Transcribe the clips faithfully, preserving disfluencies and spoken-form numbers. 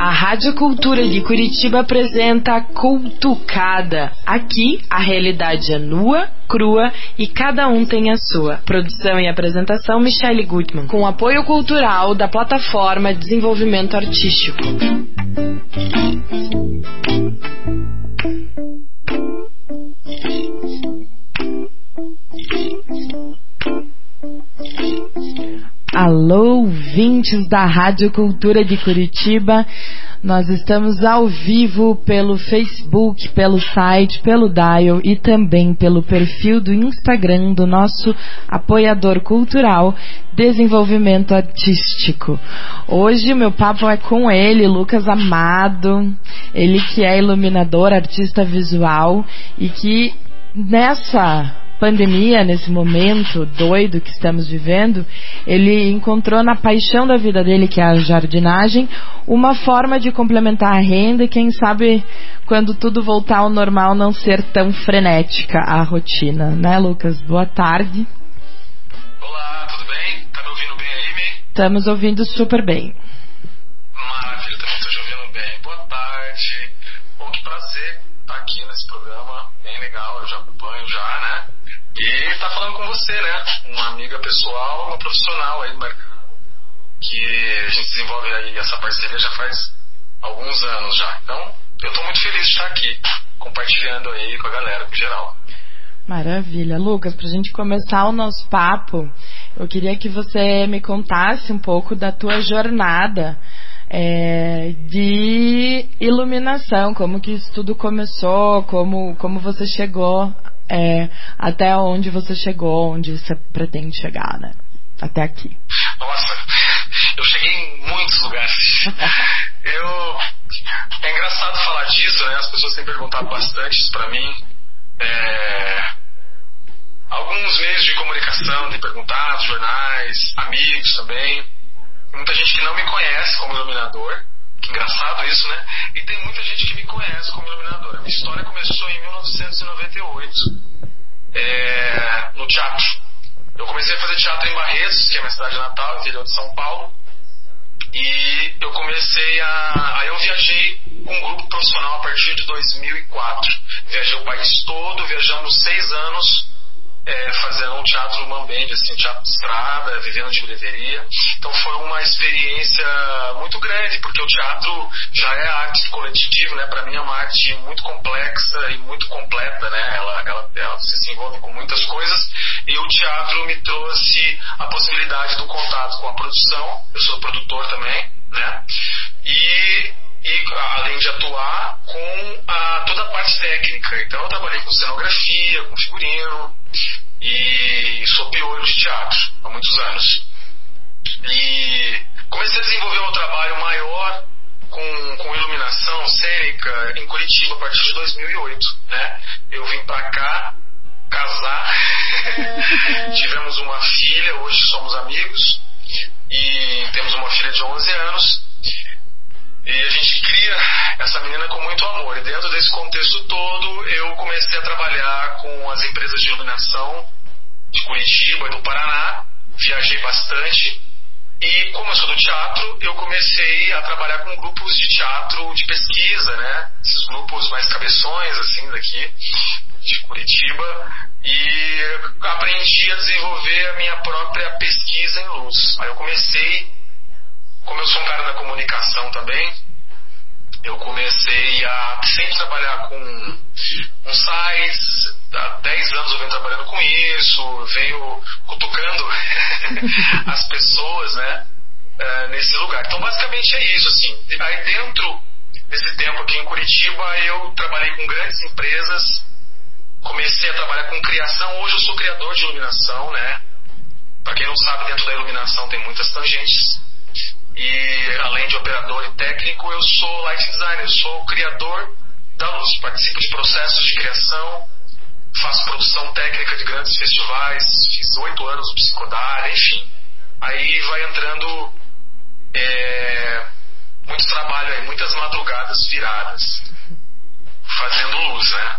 A Rádio Cultura de Curitiba apresenta Cultucada. Aqui, a realidade é nua, crua e cada um tem a sua. Produção e apresentação, Michele Gutmann. Com apoio cultural da plataforma Desenvolvimento Artístico. Alô, ouvintes da Rádio Cultura de Curitiba. Nós estamos ao vivo pelo Facebook, pelo site, pelo Dial e também pelo perfil do Instagram do nosso apoiador cultural, Desenvolvimento Artístico. Hoje o meu papo é com ele, Lucas Amado, ele que é iluminador, artista visual e que nessa pandemia, nesse momento doido que estamos vivendo, ele encontrou na paixão da vida dele, que é a jardinagem, uma forma de complementar a renda e quem sabe quando tudo voltar ao normal não ser tão frenética a rotina, né, Lucas? Boa tarde. Olá, tudo bem? Tá me ouvindo bem aí, Mi? Estamos ouvindo super bem. Maravilha, também estou te ouvindo bem. Boa tarde. Bom, que prazer estar aqui nesse programa, bem legal, eu já acompanho já, né? E estar falando com você, né? Uma amiga pessoal, uma profissional aí do mercado, que a gente desenvolve aí essa parceria já faz alguns anos já. Então, eu estou muito feliz de estar aqui, compartilhando aí com a galera, em geral. Maravilha. Lucas, para a gente começar o nosso papo, eu queria que você me contasse um pouco da tua jornada é, de iluminação, como que isso tudo começou, como, como você chegou é, até onde você chegou, onde você pretende chegar, né? Até aqui. Nossa, eu cheguei em muitos lugares. eu, é engraçado falar disso, né? As pessoas têm perguntado bastante isso pra mim. É, alguns meios de comunicação têm perguntado, jornais, amigos também. Muita gente que não me conhece como iluminador. Que engraçado isso, né? E tem muita gente que me conhece como iluminador. A minha história começou em mil novecentos e noventa e oito, é, no teatro. Eu comecei a fazer teatro em Barretos, que é a minha cidade natal, interior de São Paulo. E eu comecei a... Aí eu viajei com um grupo profissional a partir de dois mil e quatro. Viajei o país todo, viajamos seis anos é, fazendo um teatro mambembe, assim, teatro de estrada, vivendo de bilheteria. Então foi uma experiência muito grande, porque o teatro já é arte coletivo, né? Para mim é uma arte muito complexa e muito completa, né? Ela, ela, ela se desenvolve com muitas coisas. E o teatro me trouxe a possibilidade do contato com a produção. Eu sou produtor também, né? E, e além de atuar com a, toda a parte técnica. Então eu trabalhei com cenografia, com figurino e sou piolho de teatro há muitos anos. E comecei a desenvolver um trabalho maior com, com iluminação cênica em Curitiba a partir de dois mil e oito, né? Eu vim pra cá casar, tivemos uma filha, hoje somos amigos e temos uma filha de onze anos e a gente cria essa menina com muito amor. E dentro desse contexto todo eu comecei a trabalhar com as empresas de iluminação de Curitiba e do Paraná, viajei bastante. E como eu sou do teatro, eu comecei a trabalhar com grupos de teatro de pesquisa, né? Esses grupos mais cabeções, assim, daqui, de Curitiba. E aprendi a desenvolver a minha própria pesquisa em luz. Aí eu comecei, como eu sou um cara da comunicação também, eu comecei a sempre trabalhar com, com sites. Há dez anos eu venho trabalhando com isso, venho cutucando as pessoas, né, uh, nesse lugar. Então basicamente é isso, assim. Aí dentro desse tempo aqui em Curitiba eu trabalhei com grandes empresas, comecei a trabalhar com criação. Hoje eu sou criador de iluminação, né? Para quem não sabe, dentro da iluminação tem muitas tangentes. E além de operador e técnico, eu sou light designer, eu sou o criador da luz. Participo de processos de criação, faço produção técnica de grandes festivais, fiz oito anos no Psicodar, enfim. Aí vai entrando é, muito trabalho aí, muitas madrugadas viradas, fazendo luz, né?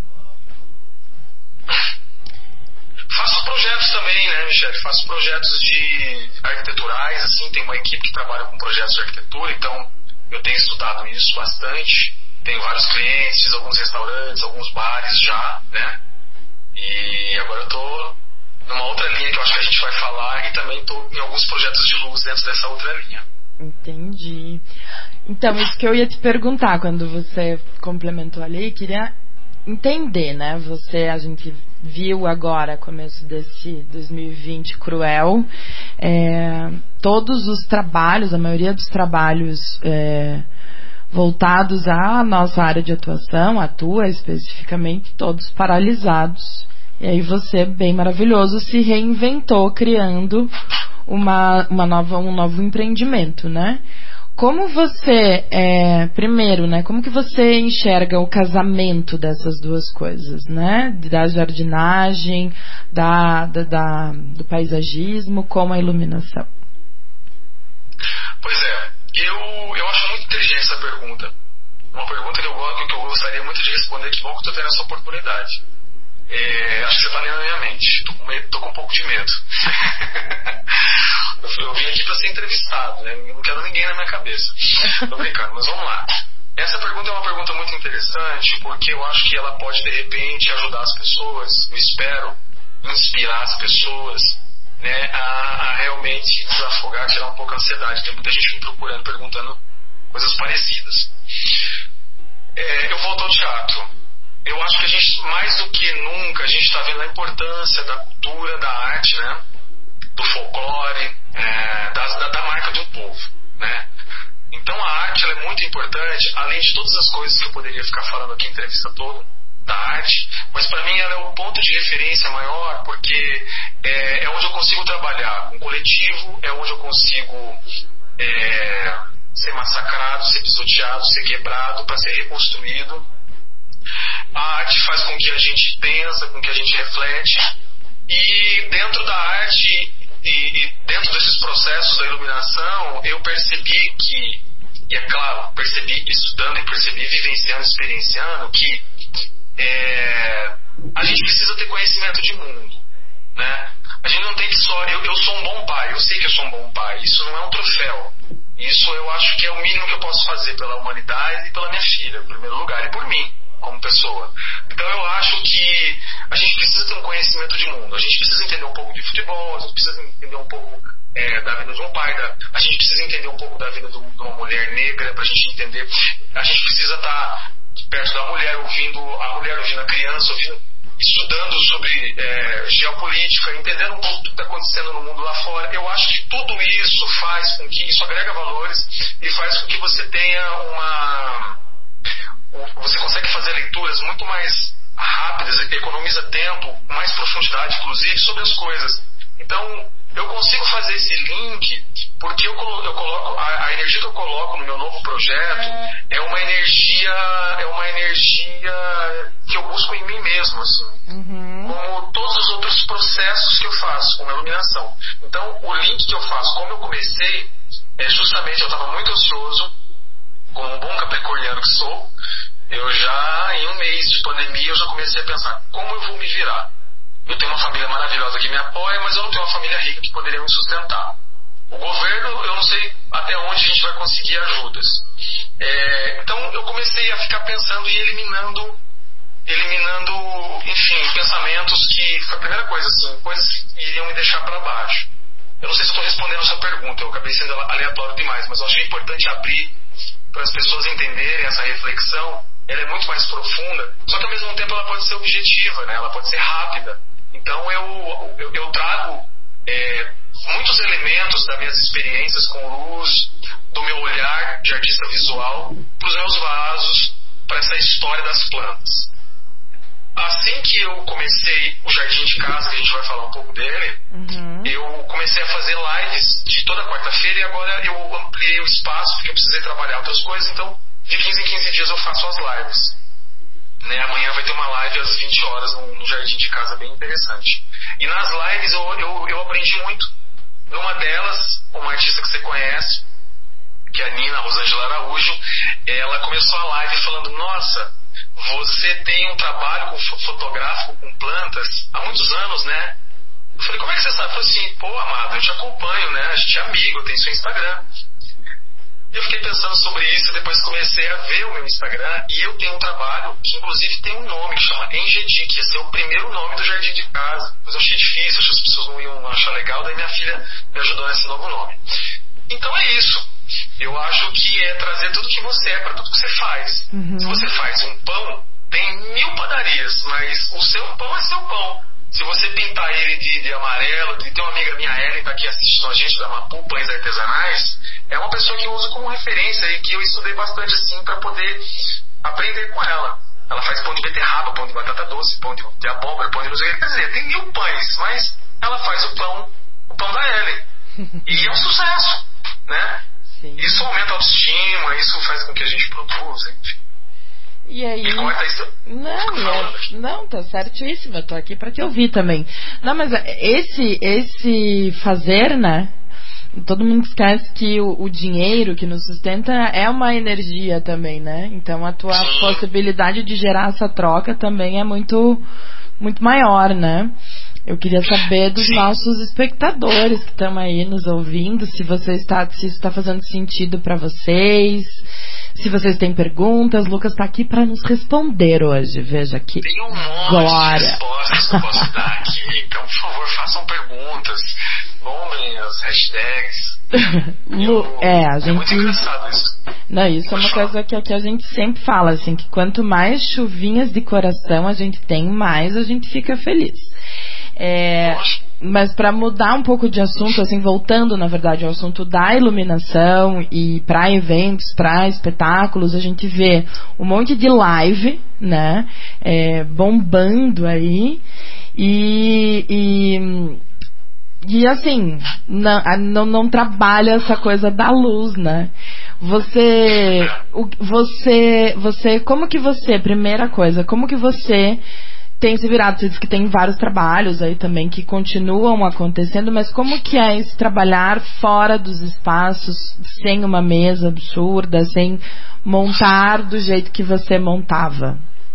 Faço projetos também, né, Michele? Faço projetos de arquiteturais, assim, tem uma equipe que trabalha com projetos de arquitetura, então eu tenho estudado isso bastante, tenho vários clientes, fiz alguns restaurantes, alguns bares já, né? E agora eu tô numa outra linha que eu acho que a gente vai falar, e também tô em alguns projetos de luz dentro dessa outra linha. Entendi. Então, isso que eu ia te perguntar quando você complementou ali, queria entender, né? Você, a gente viu agora, começo desse dois mil e vinte cruel, é, todos os trabalhos, a maioria dos trabalhos é, voltados à nossa área de atuação, a tua especificamente, todos paralisados. E aí você, bem maravilhoso, se reinventou criando uma, uma nova, um novo empreendimento, né? Como você, é, primeiro, né, como que você enxerga o casamento dessas duas coisas, né? Da jardinagem, da, da, da, do paisagismo com a iluminação? Pois é, eu, eu acho muito inteligente essa pergunta. Uma pergunta que eu, que eu gostaria muito de responder, que bom que eu tô tendo essa oportunidade. É, acho que você tá lendo na minha mente. Tô com, medo, tô com um pouco de medo. eu, eu vim aqui para ser entrevistado, né? Não quero ninguém na minha cabeça. Tô brincando, mas vamos lá. Essa pergunta é uma pergunta muito interessante, porque eu acho que ela pode, de repente, ajudar as pessoas, eu espero inspirar as pessoas, né, a, a realmente desafogar, tirar um pouco a ansiedade. Tem muita gente me procurando, perguntando coisas parecidas. É, eu volto ao teatro. Eu acho que a gente, mais do que nunca, a gente está vendo a importância da cultura, da arte, né? Do folclore, é, da, da, da marca de um povo, né? Então a arte ela é muito importante, além de todas as coisas que eu poderia ficar falando aqui a entrevista toda, da arte, mas para mim ela é o ponto de referência maior, porque é, é onde eu consigo trabalhar com coletivo, é onde eu consigo é, ser massacrado, ser pisoteado, ser quebrado para ser reconstruído. A arte faz com que a gente pensa, com que a gente reflete, e dentro da arte e, e dentro desses processos da iluminação eu percebi que, e é claro, percebi estudando e percebi vivenciando, experienciando que é, a gente precisa ter conhecimento de mundo, né? A gente não tem que só, eu, eu sou um bom pai, eu sei que eu sou um bom pai, isso não é um troféu, isso eu acho que é o mínimo que eu posso fazer pela humanidade e pela minha filha, em primeiro lugar, e por mim como pessoa. Então eu acho que a gente precisa ter um conhecimento de mundo, a gente precisa entender um pouco de futebol, a gente precisa entender um pouco é, da vida de um pai, da, a gente precisa entender um pouco da vida do, de uma mulher negra, pra gente entender, a gente precisa estar perto da mulher, ouvindo a mulher, ouvindo a criança, ouvindo, estudando sobre é, geopolítica, entendendo um pouco do que está acontecendo no mundo lá fora. Eu acho que tudo isso faz com que, isso agrega valores e faz com que você tenha uma... Você consegue fazer leituras muito mais rápidas, economiza tempo, mais profundidade, inclusive, sobre as coisas. Então, eu consigo fazer esse link porque eu coloco, eu coloco a, a energia que eu coloco no meu novo projeto é uma energia, é uma energia que eu busco em mim mesmo, assim, uhum. Como todos os outros processos que eu faço, como a iluminação. Então, o link que eu faço, como eu comecei, é justamente eu estava muito ansioso, como um bom capricorniano que sou. Eu já, em um mês de pandemia, eu já comecei a pensar como eu vou me virar. Eu tenho uma família maravilhosa que me apoia, mas eu não tenho uma família rica que poderia me sustentar. O governo, eu não sei até onde a gente vai conseguir ajudas. É, então eu comecei a ficar pensando e eliminando, eliminando, enfim, pensamentos que, foi a primeira coisa, assim, coisas que iriam me deixar para baixo. Eu não sei se estou respondendo a sua pergunta, eu acabei sendo aleatório demais, mas eu achei importante abrir para as pessoas entenderem essa reflexão. Ela é muito mais profunda, só que ao mesmo tempo ela pode ser objetiva, né? Ela pode ser rápida. Então eu, eu, eu trago é, muitos elementos das minhas experiências com luz, do meu olhar de artista visual, para os meus vasos, para essa história das plantas. Assim que eu comecei o Jardim de Casa, que a gente vai falar um pouco dele, uhum. Eu comecei a fazer lives de toda quarta-feira e agora eu ampliei o espaço porque eu precisei trabalhar outras coisas, então de quinze em quinze dias eu faço as lives. Né? Amanhã vai ter uma live às vinte horas no, no Jardim de Casa, bem interessante. E nas lives eu, eu, eu aprendi muito. Numa delas, uma artista que você conhece, que é a Nina Rosângela Araújo, ela começou a live falando: nossa, você tem um trabalho fotográfico com plantas há muitos anos, né? Eu falei: como é que você sabe? Eu falei assim: pô, amado, eu te acompanho, né? A gente é amigo, eu tenho seu Instagram. Eu fiquei pensando sobre isso e depois comecei a ver o meu Instagram, e eu tenho um trabalho que inclusive tem um nome que chama Engedi, que ia ser o primeiro nome do jardim de casa. Mas eu achei difícil, achei que as pessoas não iam achar legal, daí minha filha me ajudou nesse novo nome. Então é isso. Eu acho que é trazer tudo que você é para tudo que você faz. Uhum. Se você faz um pão, tem mil padarias, mas o seu pão é seu pão. Se você pintar ele de, de amarelo, de, tem uma amiga minha, Ellen, tá aqui assistindo a gente da Mapu, Pães Artesanais, é uma pessoa que eu uso como referência e que eu estudei bastante assim para poder aprender com ela. Ela faz pão de beterraba, pão de batata doce, pão de, de abóbora, pão de não sei o que. Quer dizer, tem mil pães, mas ela faz o pão, o pão da Ellen. E é um sucesso, né? Sim. Isso aumenta a autoestima, isso faz com que a gente produza, enfim. E aí... E como é que tá isso? Não, é, não, tá certíssimo, eu tô aqui pra te ouvir também. Não, mas esse, esse fazer, né? Todo mundo esquece que o, o dinheiro que nos sustenta é uma energia também, né? Então a tua Sim. possibilidade de gerar essa troca também é muito, muito maior, né? Eu queria saber dos Sim. nossos espectadores que estão aí nos ouvindo, se você está, se isso está fazendo sentido para vocês, se vocês têm perguntas. Lucas está aqui para nos responder hoje. Veja aqui. Tem um monte Glória. de respostas que eu posso dar aqui, então por favor façam perguntas, bombem as hashtags. Eu, é, a gente... é muito engraçado isso. Não, isso Pode é uma falar. coisa que aqui a gente sempre fala, assim, que quanto mais chuvinhas de coração a gente tem, mais a gente fica feliz. É, mas para mudar um pouco de assunto, assim, voltando na verdade ao assunto da iluminação e para eventos, para espetáculos, a gente vê um monte de live, né, é, bombando aí e, e, e assim, não, não, não trabalha essa coisa da luz, né? Você, você, você, como que você, primeira coisa, como que você tem se virado? Você diz que tem vários trabalhos aí também que continuam acontecendo, mas como que é esse trabalhar fora dos espaços, sem uma mesa absurda, sem montar do jeito que você montava?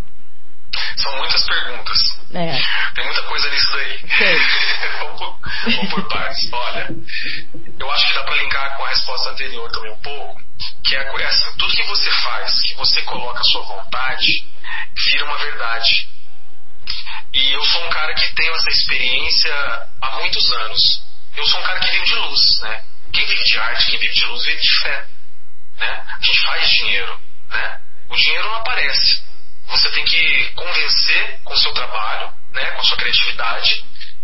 São muitas perguntas. É. Tem muita coisa nisso daí. vamos, por, vamos por partes. Olha, eu acho que dá para linkar com a resposta anterior também um pouco, que é assim, tudo que você faz, que você coloca a sua vontade, vira uma verdade. E eu sou um cara que tenho essa experiência há muitos anos. Eu sou um cara que vive de luz, né? Quem vive de arte, quem vive de luz, vive de fé, né? A gente faz dinheiro, né? O dinheiro não aparece. Você tem que convencer com o seu trabalho, né? Com a sua criatividade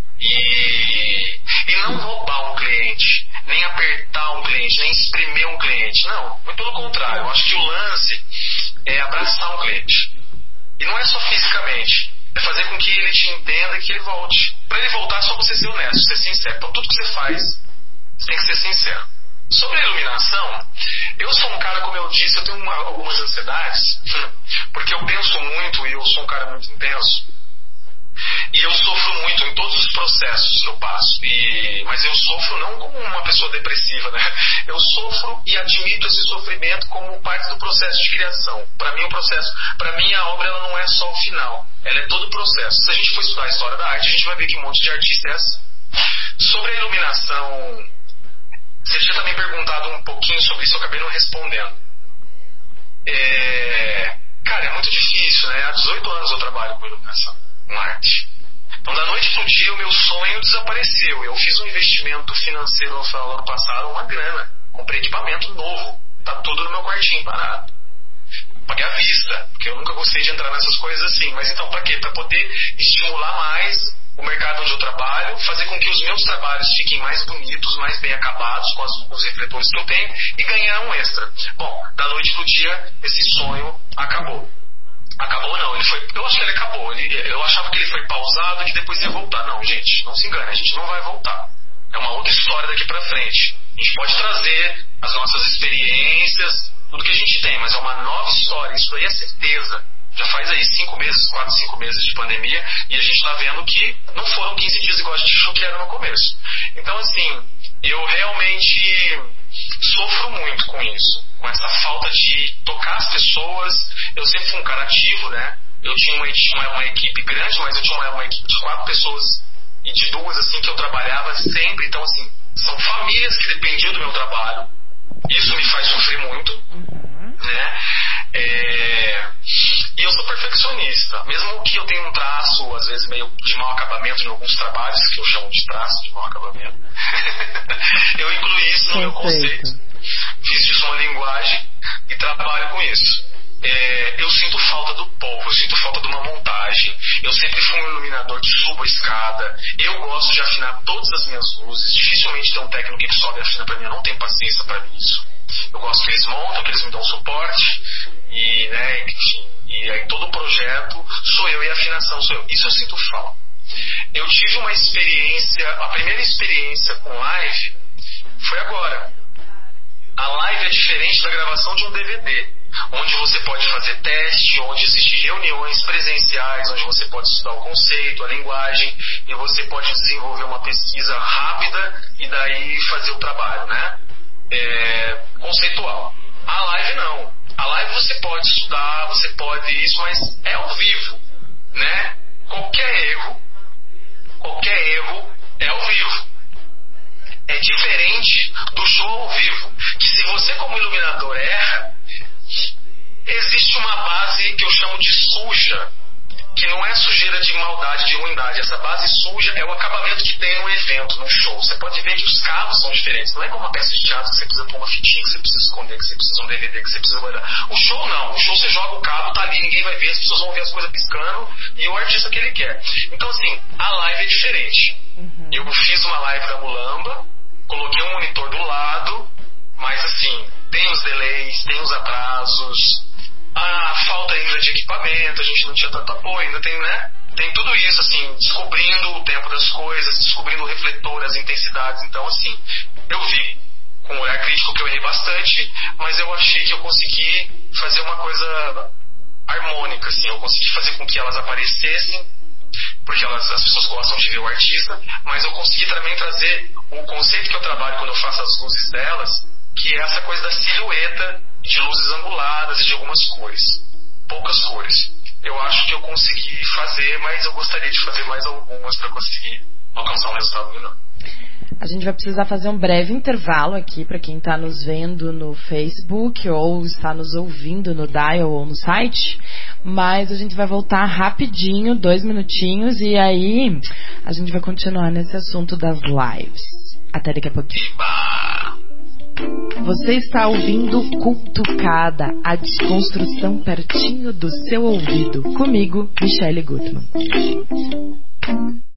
e, e não roubar um cliente, nem apertar um cliente, nem espremer um cliente. Não, muito pelo contrário. Eu acho que o lance é abraçar um cliente. E não é só fisicamente. É fazer com que ele te entenda e que ele volte. Para ele voltar é só você ser honesto, ser sincero. Então tudo que você faz, você tem que ser sincero. Sobre a iluminação, eu sou um cara, como eu disse, eu tenho uma, algumas ansiedades, porque eu penso muito e eu sou um cara muito intenso. E eu sofro muito em todos os processos que eu passo. E, mas eu sofro não como uma pessoa depressiva, né? Eu sofro e admito esse sofrimento como parte do processo de criação. Para mim, o processo, para mim, a obra ela não é só o final, ela é todo o processo. Se a gente for estudar a história da arte, a gente vai ver que um monte de artista é assim. Sobre a iluminação, você tinha também perguntado um pouquinho sobre isso, eu acabei não respondendo. É... Cara, é muito difícil, né? Há dezoito anos eu trabalho com iluminação, com arte. Então, da noite pro dia, o meu sonho desapareceu. Eu fiz um investimento financeiro no final do ano passado, uma grana. Comprei equipamento novo. Tá tudo no meu quartinho parado. Paguei à vista, porque eu nunca gostei de entrar nessas coisas assim. Mas então, pra quê? Pra poder estimular mais o mercado onde eu trabalho, fazer com que os meus trabalhos fiquem mais bonitos, mais bem acabados, com, as, com os refletores que eu tenho, e ganhar um extra. Bom, da noite pro dia, esse sonho acabou. Acabou não, ele foi, eu acho que ele acabou. Ele, eu achava que ele foi pausado e que depois ia voltar. Não, gente, não se engane, a gente não vai voltar. É uma outra história daqui pra frente. A gente pode trazer as nossas experiências, tudo que a gente tem, mas é uma nova história, isso aí é certeza. Já faz aí cinco meses, quatro, cinco meses de pandemia, e a gente tá vendo que não foram quinze dias igual a gente achou que era no começo. Então, assim, eu realmente sofro muito com isso, com essa falta de tocar as pessoas. Eu sempre fui um cara ativo, né? Eu tinha uma, uma, uma equipe grande, mas eu tinha uma, uma equipe de quatro pessoas e de duas, assim, que eu trabalhava sempre. Então, assim, são famílias que dependiam do meu trabalho. Isso me faz sofrer perfeccionista. Mesmo que eu tenha um traço, às vezes, meio de mau acabamento em alguns trabalhos, que eu chamo de traço de mau acabamento, eu incluí isso no meu conceito. Fiz disso uma linguagem e trabalho com isso. É, eu sinto falta do povo, eu sinto falta de uma montagem. Eu sempre fui um iluminador que subo a escada. Eu gosto de afinar todas as minhas luzes. Dificilmente tem um técnico que sobe e afina pra mim. Eu não tenho paciência pra isso. Eu gosto que eles montam, que eles me dão suporte. E, né, enfim, e aí todo o projeto sou eu e a afinação sou eu. Isso eu sinto falta. Eu tive uma experiência, a primeira experiência com live foi agora. A live é diferente da gravação de um D V D, onde você pode fazer teste, onde existem reuniões presenciais, onde você pode estudar o conceito, a linguagem, e você pode desenvolver uma pesquisa rápida e daí fazer o trabalho, né? É, conceitual. A live não. A live você pode estudar, você pode isso, mas é ao vivo, né? Qualquer erro, qualquer erro é ao vivo. É diferente do show ao vivo, que se você como iluminador erra, existe uma base que eu chamo de suja, que não é sujeira de maldade, de ruindade. Essa base suja é o acabamento que tem no evento, no show. Você pode ver que os carros são diferentes. Não é como uma peça de teatro que você precisa pôr uma fitinha, que você precisa esconder, que você precisa de um D V D, que você precisa guardar. O show não. O show você joga o cabo, tá ali, ninguém vai ver, as pessoas vão ver as coisas piscando e o artista que ele quer. Então assim, a live é diferente. Uhum. Eu fiz uma live da Mulamba, coloquei um monitor do lado, mas assim, tem os delays, tem os atrasos, a falta ainda de equipamento, a gente não tinha tanto apoio, ainda tem, né? Tem tudo isso, assim, descobrindo o tempo das coisas, descobrindo o refletor, as intensidades. Então, assim, eu vi com um olhar crítico que eu errei bastante, mas eu achei que eu consegui fazer uma coisa harmônica, assim, eu consegui fazer com que elas aparecessem, porque elas, as pessoas gostam de ver o artista, mas eu consegui também trazer o conceito que eu trabalho quando eu faço as luzes delas, que é essa coisa da silhueta, de luzes anguladas e de algumas cores, poucas cores. Eu acho que eu consegui fazer, mas eu gostaria de fazer mais algumas para conseguir alcançar um resultado melhor. A gente vai precisar fazer um breve intervalo aqui para quem está nos vendo no Facebook ou está nos ouvindo no Dial ou no site, mas a gente vai voltar rapidinho, dois minutinhos, e aí a gente vai continuar nesse assunto das lives. Até daqui a pouquinho. Você está ouvindo Cutucada, a desconstrução pertinho do seu ouvido. Comigo, Michele Gutmann.